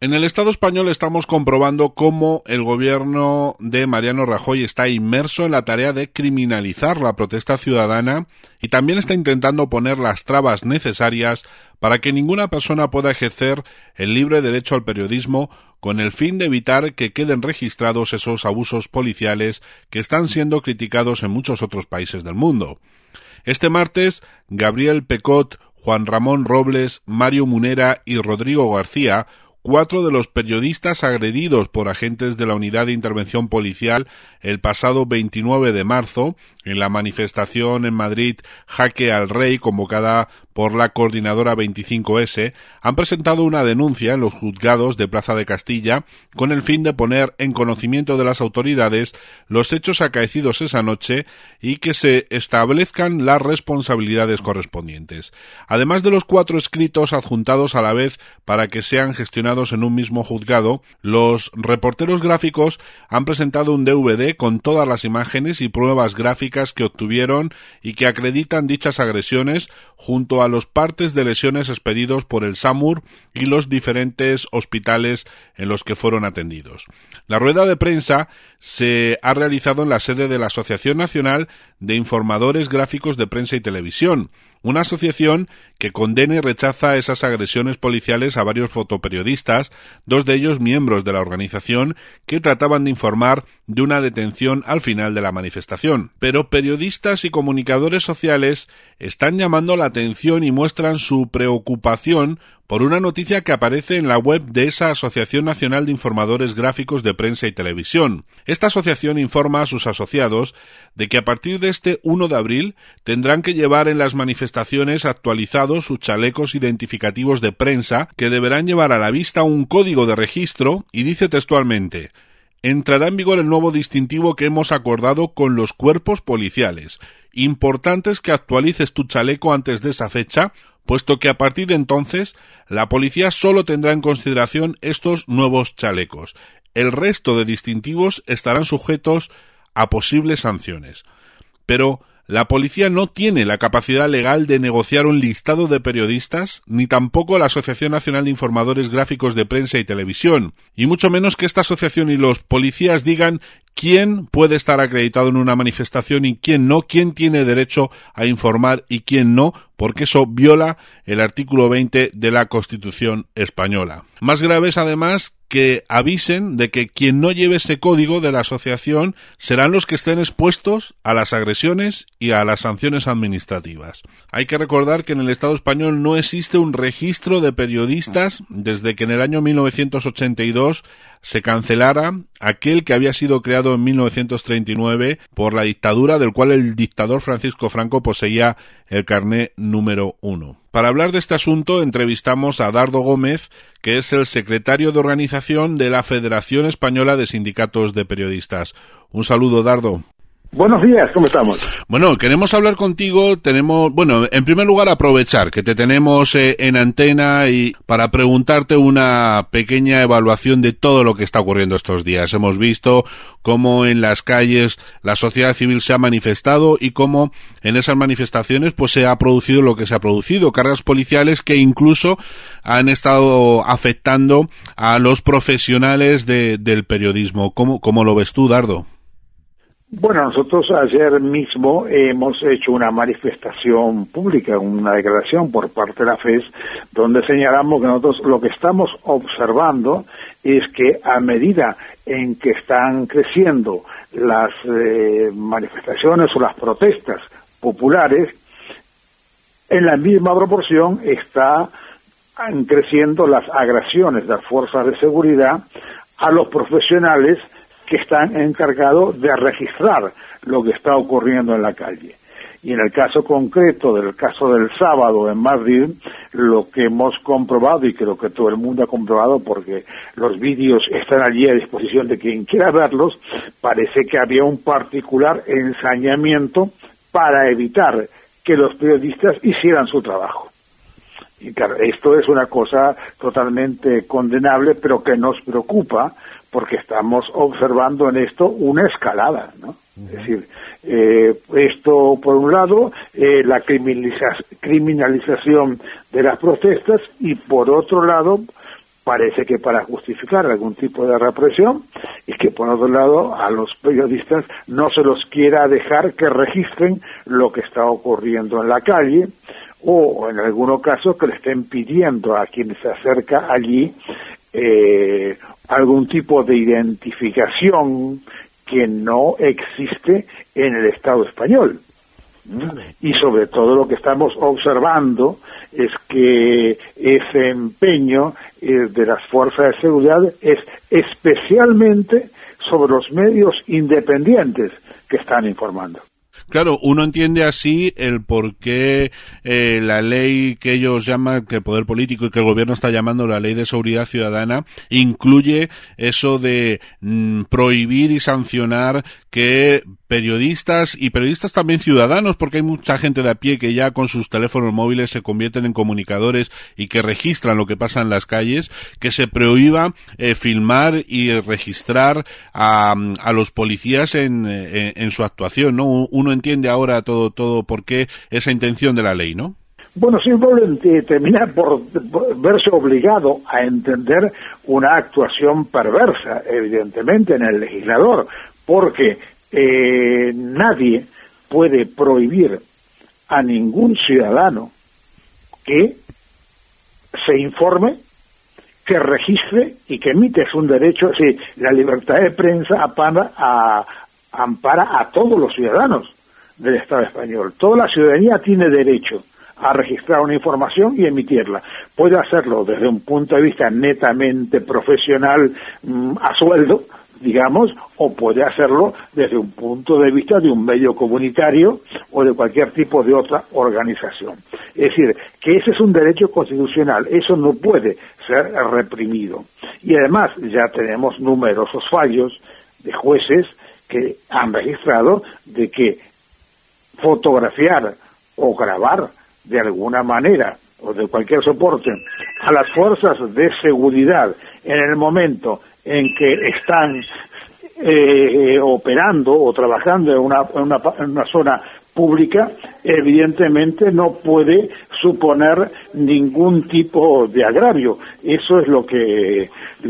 En el Estado español estamos comprobando cómo el gobierno de Mariano Rajoy está inmerso en la tarea de criminalizar la protesta ciudadana y también está intentando poner las trabas necesarias para que ninguna persona pueda ejercer el libre derecho al periodismo con el fin de evitar que queden registrados esos abusos policiales que están siendo criticados en muchos otros países del mundo. Este martes, Gabriel Pecot, Juan Ramón Robles, Mario Munera y Rodrigo García, 4 de los periodistas agredidos por agentes de la Unidad de Intervención Policial el pasado 29 de marzo, en la manifestación en Madrid Jaque al Rey, convocada por la Coordinadora 25S, han presentado una denuncia en los juzgados de Plaza de Castilla con el fin de poner en conocimiento de las autoridades los hechos acaecidos esa noche y que se establezcan las responsabilidades correspondientes. Además de los 4 escritos adjuntados a la vez para que sean gestionados en un mismo juzgado, los reporteros gráficos han presentado un DVD con todas las imágenes y pruebas gráficas que obtuvieron y que acreditan dichas agresiones junto a los partes de lesiones expedidos por el SAMUR y los diferentes hospitales en los que fueron atendidos. La rueda de prensa se ha realizado en la sede de la Asociación Nacional de Informadores Gráficos de Prensa y Televisión, una asociación que condena y rechaza esas agresiones policiales a varios fotoperiodistas, 2 de ellos miembros de la organización, que trataban de informar de una detención al final de la manifestación. Pero periodistas y comunicadores sociales están llamando la atención y muestran su preocupación por una noticia que aparece en la web de esa Asociación Nacional de Informadores Gráficos de Prensa y Televisión. Esta asociación informa a sus asociados de que a partir de este 1 de abril tendrán que llevar en las manifestaciones actualizados sus chalecos identificativos de prensa, que deberán llevar a la vista un código de registro, y dice textualmente: entrará en vigor el nuevo distintivo que hemos acordado con los cuerpos policiales. Importante es que actualices tu chaleco antes de esa fecha, puesto que a partir de entonces la policía solo tendrá en consideración estos nuevos chalecos. El resto de distintivos estarán sujetos a posibles sanciones. Pero la policía no tiene la capacidad legal de negociar un listado de periodistas, ni tampoco la Asociación Nacional de Informadores Gráficos de Prensa y Televisión, y mucho menos que esta asociación y los policías digan quién puede estar acreditado en una manifestación y quién no, quién tiene derecho a informar y quién no, porque eso viola el artículo 20 de la Constitución española. Más grave es además que avisen de que quien no lleve ese código de la asociación serán los que estén expuestos a las agresiones y a las sanciones administrativas. Hay que recordar que en el Estado español no existe un registro de periodistas desde que en el año 1982 se cancelara aquel que había sido creado en 1939 por la dictadura, del cual el dictador Francisco Franco poseía el carné número 1. Para hablar de este asunto entrevistamos a Dardo Gómez, que es el secretario de organización de la Federación Española de Sindicatos de Periodistas. Un saludo, Dardo. Buenos días, ¿cómo estamos? Bueno, queremos hablar contigo, en primer lugar aprovechar que te tenemos en antena y para preguntarte una pequeña evaluación de todo lo que está ocurriendo estos días. Hemos visto cómo en las calles la sociedad civil se ha manifestado y cómo en esas manifestaciones pues se ha producido lo que se ha producido, cargas policiales que incluso han estado afectando a los profesionales del periodismo. ¿Cómo lo ves tú, Dardo? Bueno, nosotros ayer mismo hemos hecho una manifestación pública, una declaración por parte de la FES, donde señalamos que nosotros lo que estamos observando es que a medida en que están creciendo las manifestaciones o las protestas populares, en la misma proporción están creciendo las agresiones de las fuerzas de seguridad a los profesionales que están encargados de registrar lo que está ocurriendo en la calle. Y en el caso concreto del caso del sábado en Madrid, lo que hemos comprobado, y creo que todo el mundo ha comprobado porque los vídeos están allí a disposición de quien quiera verlos, parece que había un particular ensañamiento para evitar que los periodistas hicieran su trabajo. Y claro, esto es una cosa totalmente condenable, pero que nos preocupa, porque estamos observando en esto una escalada, ¿no? Es decir, esto por un lado, la criminalización de las protestas, y por otro lado, parece que para justificar algún tipo de represión, y que por otro lado a los periodistas no se los quiera dejar que registren lo que está ocurriendo en la calle, o en algunos casos que le estén pidiendo a quien se acerca allí algún tipo de identificación que no existe en el Estado español. Y sobre todo lo que estamos observando es que ese empeño de las fuerzas de seguridad es especialmente sobre los medios independientes que están informando. Claro, uno entiende así el por qué la ley que ellos llaman, que el poder político y que el gobierno está llamando la ley de seguridad ciudadana, incluye eso de prohibir y sancionar que periodistas y periodistas también ciudadanos, porque hay mucha gente de a pie que ya con sus teléfonos móviles se convierten en comunicadores y que registran lo que pasa en las calles, que se prohíba filmar y registrar a los policías en su actuación, ¿no? Uno entiende ahora todo por qué esa intención de la ley, ¿no? Bueno, simplemente termina por verse obligado a entender una actuación perversa, evidentemente, en el legislador, porque nadie puede prohibir a ningún ciudadano que se informe, que registre y que emite. Es un derecho, sí, la libertad de prensa ampara a todos los ciudadanos del Estado español. Toda la ciudadanía tiene derecho a registrar una información y emitirla. Puede hacerlo desde un punto de vista netamente profesional, a sueldo, digamos, o puede hacerlo desde un punto de vista de un medio comunitario o de cualquier tipo de otra organización. Es decir, que ese es un derecho constitucional, eso no puede ser reprimido. Y además ya tenemos numerosos fallos de jueces que han registrado de que fotografiar o grabar de alguna manera o de cualquier soporte a las fuerzas de seguridad en el momento en que están operando o trabajando en una zona pública, evidentemente no puede suponer ningún tipo de agravio. Eso es lo que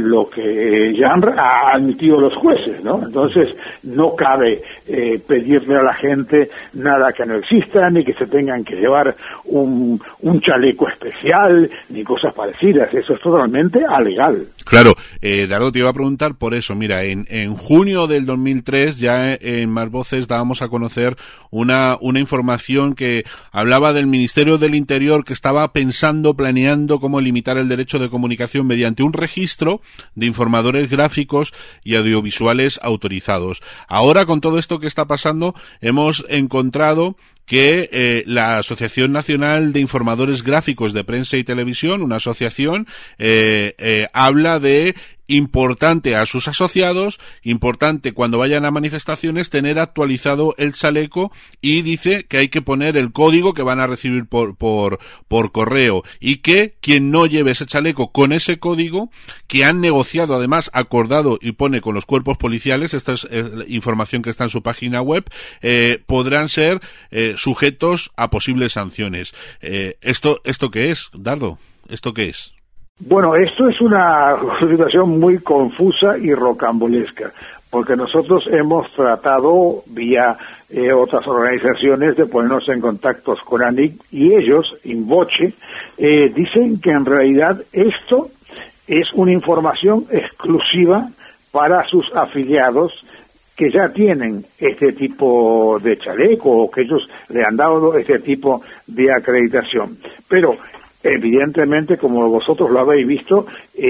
ya han admitido los jueces, ¿no? Entonces no cabe pedirle a la gente nada que no exista, ni que se tengan que llevar un chaleco especial, ni cosas parecidas. Eso es totalmente alegal. Claro, Dardo, te iba a preguntar por eso. Mira, en junio del 2003 ya en Más Voces dábamos a conocer una información que hablaba del Ministerio del Interior, que estaba planeando cómo limitar el derecho de comunicación mediante un registro de informadores gráficos y audiovisuales autorizados. Ahora, con todo esto que está pasando, hemos encontrado que la Asociación Nacional de Informadores Gráficos de Prensa y Televisión, una asociación, habla de importante a sus asociados, importante cuando vayan a manifestaciones tener actualizado el chaleco, y dice que hay que poner el código que van a recibir por correo, y que quien no lleve ese chaleco con ese código, que han negociado, además acordado y pone con los cuerpos policiales, esta es información que está en su página web, podrán ser sujetos a posibles sanciones. ¿Esto qué es, Dardo? ¿Esto qué es? Bueno, esto es una situación muy confusa y rocambolesca, porque nosotros hemos tratado vía otras organizaciones de ponernos en contactos con ANIC, y ellos, in voce, dicen que en realidad esto es una información exclusiva para sus afiliados que ya tienen este tipo de chaleco, o que ellos le han dado este tipo de acreditación. Pero evidentemente, como vosotros lo habéis visto,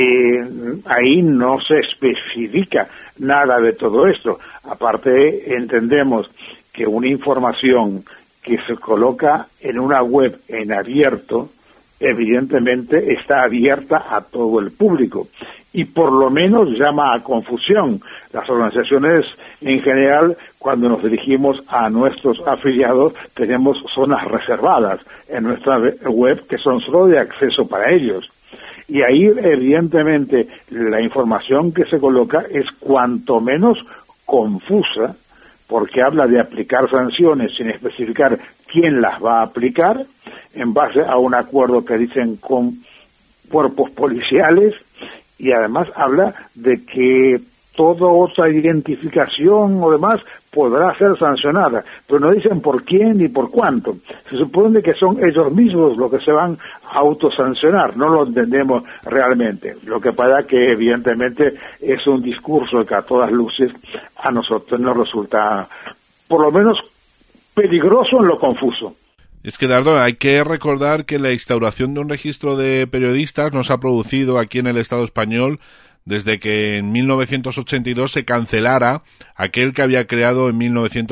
ahí no se especifica nada de todo esto. Aparte, entendemos que una información que se coloca en una web en abierto, evidentemente está abierta a todo el público, y por lo menos llama a confusión. Las organizaciones en general, cuando nos dirigimos a nuestros afiliados, tenemos zonas reservadas en nuestra web que son solo de acceso para ellos. Y ahí, evidentemente, la información que se coloca es cuanto menos confusa, porque habla de aplicar sanciones sin especificar quién las va a aplicar, en base a un acuerdo que dicen con cuerpos policiales, y además habla de que toda otra identificación o demás podrá ser sancionada, pero no dicen por quién ni por cuánto. Se supone que son ellos mismos los que se van a autosancionar, no lo entendemos realmente. Lo que pasa que evidentemente es un discurso que a todas luces a nosotros nos resulta por lo menos peligroso en lo confuso. Es que, Dardo, hay que recordar que la instauración de un registro de periodistas nos ha producido aquí en el Estado español desde que en 1982 se cancelara aquel que había creado en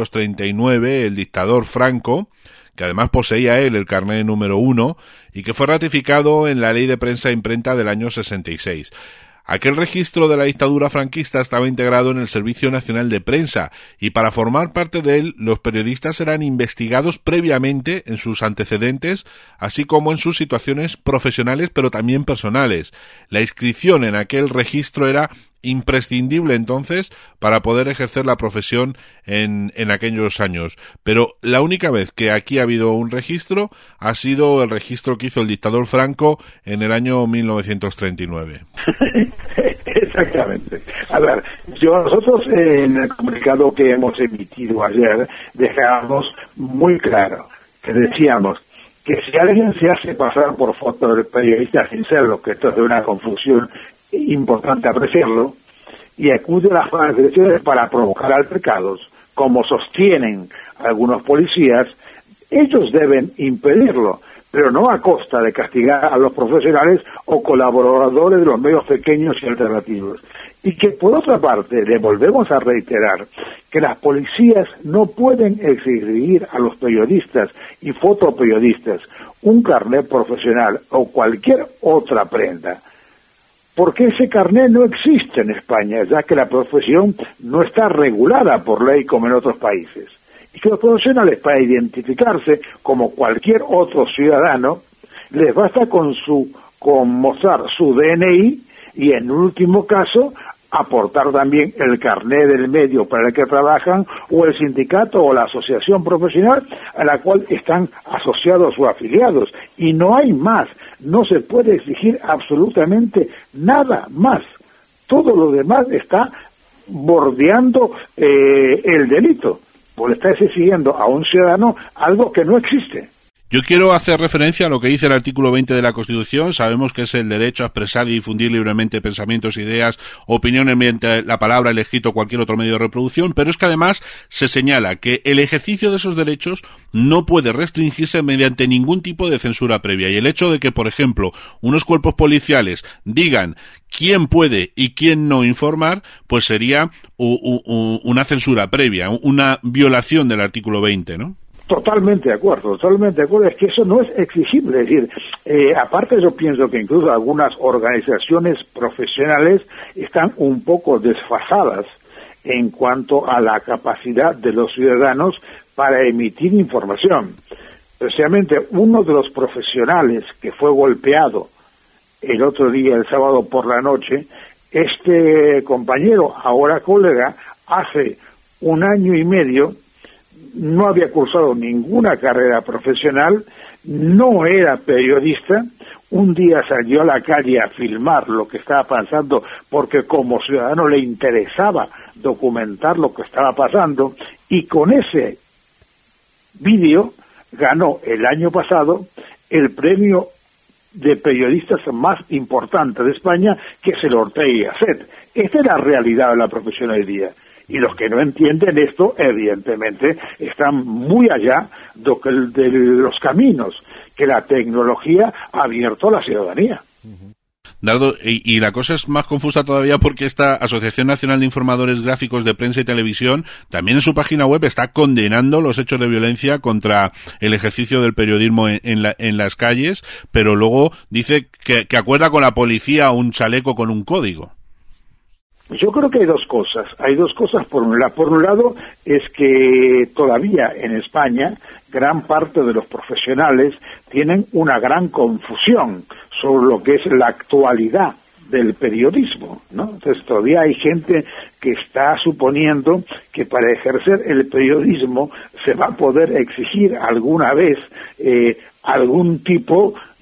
1939 el dictador Franco, que además poseía él el carnet número 1 y que fue ratificado en la Ley de Prensa e Imprenta del año 66. Aquel registro de la dictadura franquista estaba integrado en el Servicio Nacional de Prensa y para formar parte de él los periodistas eran investigados previamente en sus antecedentes, así como en sus situaciones profesionales pero también personales. La inscripción en aquel registro era imprescindible entonces para poder ejercer la profesión en aquellos años. Pero la única vez que aquí ha habido un registro ha sido el registro que hizo el dictador Franco en el año 1939. Exactamente. A ver, nosotros en el comunicado que hemos emitido ayer dejábamos muy claro que decíamos que si alguien se hace pasar por foto del periodista sin serlo, que esto es de una confusión importante apreciarlo, y acude a las organizaciones para provocar altercados, como sostienen algunos policías, ellos deben impedirlo, pero no a costa de castigar a los profesionales o colaboradores de los medios pequeños y alternativos. Y que, por otra parte, le volvemos a reiterar que las policías no pueden exigir a los periodistas y fotoperiodistas un carnet profesional o cualquier otra prenda, porque ese carnet no existe en España, ya que la profesión no está regulada por ley como en otros países. Y que los profesionales, para identificarse como cualquier otro ciudadano, les basta con mostrar su DNI y, en último caso, aportar también el carnet del medio para el que trabajan o el sindicato o la asociación profesional a la cual están asociados o afiliados. Y no hay más, no se puede exigir absolutamente nada más. Todo lo demás está bordeando el delito, porque está exigiendo a un ciudadano algo que no existe. Yo quiero hacer referencia a lo que dice el artículo 20 de la Constitución. Sabemos que es el derecho a expresar y difundir libremente pensamientos, ideas, opiniones mediante la palabra, el escrito o cualquier otro medio de reproducción, pero es que además se señala que el ejercicio de esos derechos no puede restringirse mediante ningún tipo de censura previa. Y el hecho de que, por ejemplo, unos cuerpos policiales digan quién puede y quién no informar, pues sería una censura previa, una violación del artículo 20, ¿no? Totalmente de acuerdo, es que eso no es exigible, es decir, aparte yo pienso que incluso algunas organizaciones profesionales están un poco desfasadas en cuanto a la capacidad de los ciudadanos para emitir información. Precisamente uno de los profesionales que fue golpeado el otro día, el sábado por la noche, este compañero, ahora colega, hace 1 año y medio, no había cursado ninguna carrera profesional, no era periodista, un día salió a la calle a filmar lo que estaba pasando porque como ciudadano le interesaba documentar lo que estaba pasando y con ese vídeo ganó el año pasado el premio de periodistas más importante de España, que es el Ortega y Gasset. Esta es la realidad de la profesión hoy día. Y los que no entienden esto, evidentemente, están muy allá de los caminos que la tecnología ha abierto a la ciudadanía. Dardo, y la cosa es más confusa todavía porque esta Asociación Nacional de Informadores Gráficos de Prensa y Televisión también en su página web está condenando los hechos de violencia contra el ejercicio del periodismo en las calles, pero luego dice que acuerda con la policía un chaleco con un código. Yo creo que hay dos cosas. Por un lado es que todavía en España gran parte de los profesionales tienen una gran confusión sobre lo que es la actualidad del periodismo, ¿no? Entonces todavía hay gente que está suponiendo que para ejercer el periodismo se va a poder exigir alguna vez algún tipo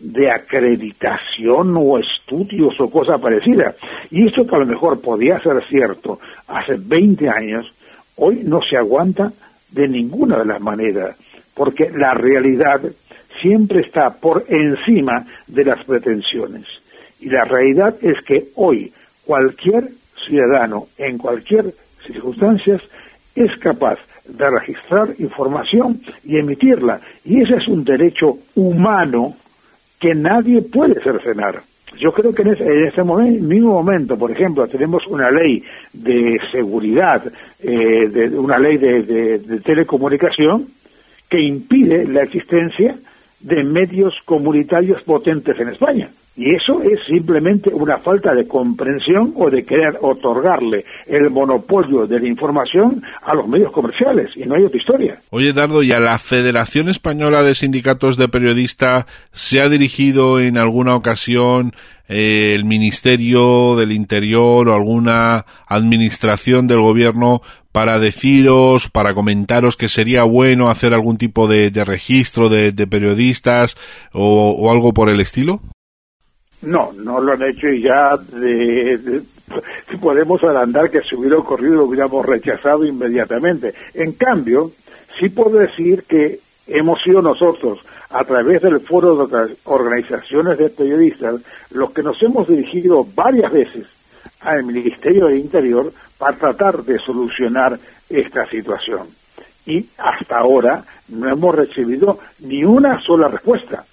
de acreditación o estudios o cosa parecida. Y esto que a lo mejor podía ser cierto hace 20 años, hoy no se aguanta de ninguna de las maneras, porque la realidad siempre está por encima de las pretensiones. Y la realidad es que hoy cualquier ciudadano, en cualquier circunstancia, es capaz de registrar información y emitirla. Y ese es un derecho humano que nadie puede cercenar. Yo creo que en este mismo momento, por ejemplo, tenemos una ley de seguridad, una ley de telecomunicación que impide la existencia de medios comunitarios potentes en España. Y eso es simplemente una falta de comprensión o de querer otorgarle el monopolio de la información a los medios comerciales, y no hay otra historia. Oye, Dardo, ¿y a la Federación Española de Sindicatos de Periodistas se ha dirigido en alguna ocasión el Ministerio del Interior o alguna administración del gobierno para deciros, para comentaros que sería bueno hacer algún tipo de registro de periodistas o algo por el estilo? No lo han hecho, y ya podemos adelantar que si hubiera ocurrido lo hubiéramos rechazado inmediatamente. En cambio, sí puedo decir que hemos sido nosotros, a través del foro de organizaciones de periodistas, los que nos hemos dirigido varias veces al Ministerio del Interior para tratar de solucionar esta situación. Y hasta ahora no hemos recibido ni una sola respuesta.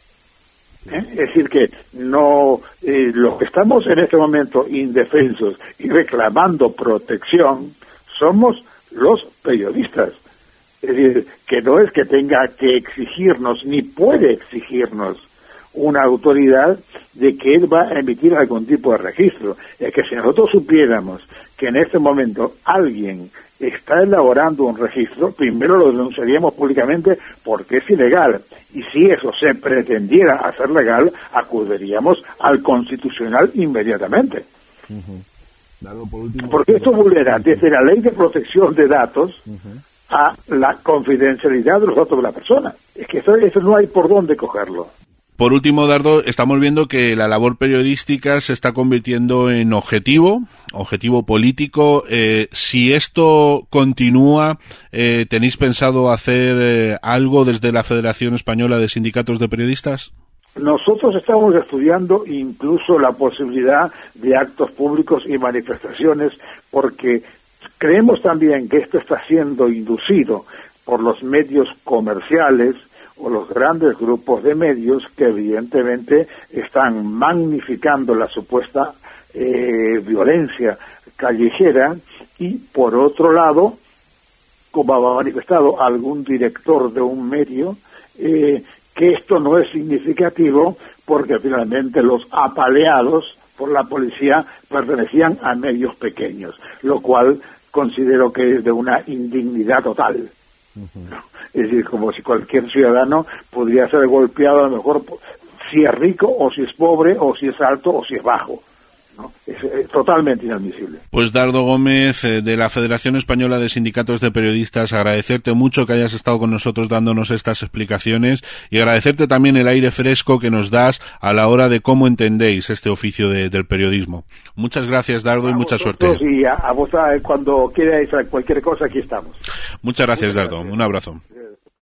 Es decir, que no, los que estamos en este momento indefensos y reclamando protección somos los periodistas. Es decir, que no es que tenga que exigirnos, ni puede exigirnos una autoridad de que él va a emitir algún tipo de registro. Es que si nosotros supiéramos que en este momento alguien está elaborando un registro, primero lo denunciaríamos públicamente porque es ilegal. Y si eso se pretendiera hacer legal, acudiríamos al Constitucional inmediatamente. Porque esto vulnera desde la Ley de Protección de Datos a la confidencialidad de los datos de la persona. Es que eso no hay por dónde cogerlo. Por último, Dardo, estamos viendo que la labor periodística se está convirtiendo en objetivo político. Si esto continúa, ¿tenéis pensado hacer algo desde la Federación Española de Sindicatos de Periodistas? Nosotros estamos estudiando incluso la posibilidad de actos públicos y manifestaciones, porque creemos también que esto está siendo inducido por los medios comerciales o los grandes grupos de medios que evidentemente están magnificando la supuesta violencia callejera, y por otro lado, como ha manifestado algún director de un medio, que esto no es significativo porque finalmente los apaleados por la policía pertenecían a medios pequeños, lo cual considero que es de una indignidad total. Es decir, como si cualquier ciudadano podría ser golpeado, a lo mejor si es rico o si es pobre o si es alto o si es bajo, ¿no? Es totalmente inadmisible. Pues Dardo Gómez, de la Federación Española de Sindicatos de Periodistas, agradecerte mucho que hayas estado con nosotros dándonos estas explicaciones, y agradecerte también el aire fresco que nos das a la hora de cómo entendéis este oficio del periodismo. Muchas gracias, Dardo, y mucha suerte. Y a vos, cuando quieras cualquier cosa, aquí estamos. Muchas gracias, Dardo. Un abrazo.